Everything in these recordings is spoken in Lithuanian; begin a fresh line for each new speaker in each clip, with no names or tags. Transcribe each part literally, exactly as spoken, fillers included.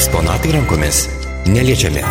Eksponatai rankomis neliečiami.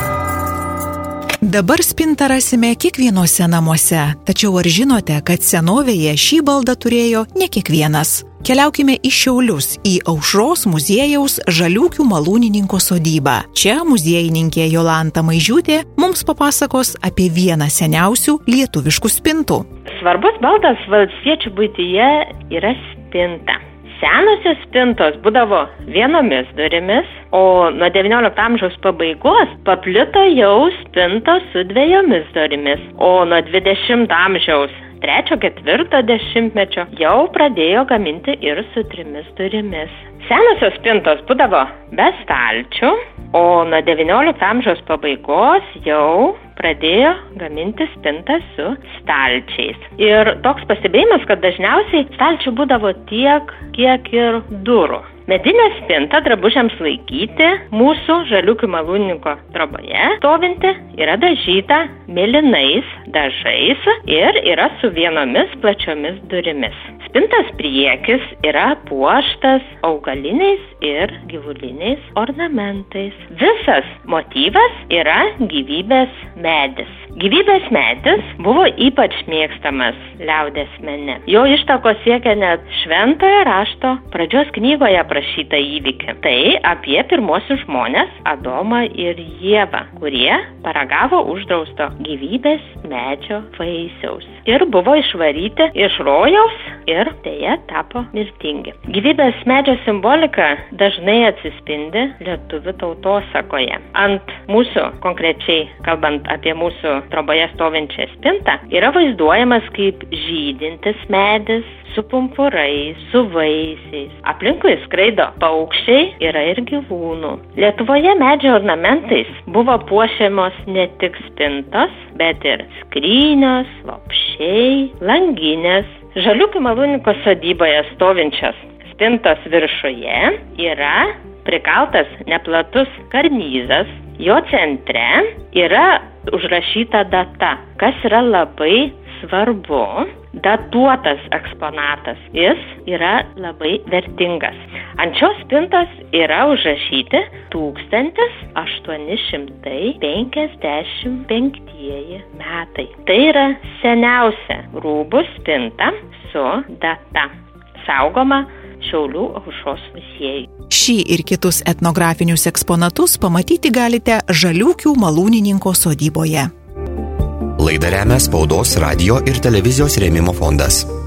Dabar spintą rasime kiekvienose namuose, tačiau ar žinote, kad senovėje šį baldą turėjo ne kiekvienas? Keliaukime į Šiaulius, į Aušros muziejaus Žaliūkių malūnininko sodybą. Čia muziejininkė Jolanta Maižiūtė mums papasakos apie vieną seniausių lietuviškų spintų.
Svarbus baldas valstiečių buityje yra spinta. Senosios spintos būdavo vienomis durimis, o nuo devyniolikto amžiaus pabaigos paplito jau spintos su dviejomis durimis, o nuo dvidešimto amžiaus trečio ketvirto dešimtmečio jau pradėjo gaminti ir su trimis durimis. Senosios spintos būdavo be stalčių, o nuo devyniolikto amžiaus pabaigos jau pradėjo gaminti spintas su stalčiais. Ir toks pastebėjimas, kad dažniausiai stalčių būdavo tiek, kiek ir durų. Medinė spinta drabužiams laikyti mūsų Žaliūkių malūnininko troboje stovinti yra dažyta mėlynais dažais ir yra su vienomis plačiomis durimis. Spintos priekis yra puoštas augaliniais ir gyvuliniais ornamentais. Visas motyvas yra gyvybės medis. Gyvybės medis buvo ypač mėgstamas liaudies mene. Jo ištakos siekia net šventojo rašto pradžios knygoje aprašytą įvykį. Tai apie pirmosius žmones Adomą ir Ievą, kurie paragavo uždrausto gyvybės medžio vaisiaus ir buvo išvaryti iš rojaus ir deja tapo mirtingi. Gyvybės medžio simbolika dažnai atsispindi lietuvių tautosakoje. Ant mūsų, konkrečiai kalbant apie mūsų troboje stovinčią spintą, yra vaizduojamas kaip žydintis medis su pumpurais, su vaisiais. Aplinkui skraido paukščiai, yra ir gyvūnų. Lietuvoje medžio ornamentais buvo puošiamos ne tik spintos, bet ir skrynios, lopšiai, langinės. Žaliūkių malūnininko sodyboje stovinčios spintos viršuje yra prikaltas neplatus karnizas, jo centre yra užrašyta data, kas yra labai svarbu. Datuotas eksponatas, jis yra labai vertingas. Ant šios spintos yra užrašyti tūkstantis aštuoni šimtai penkiasdešimt penktieji metai. Tai yra seniausia rūbų spinta su data, saugoma Šiaulių Aušros muziejuje.
Šį ir kitus etnografinius eksponatus pamatyti galite Žaliūkių malūnininko sodyboje.
Laidą remia Spaudos, radijo ir televizijos rėmimo fondas.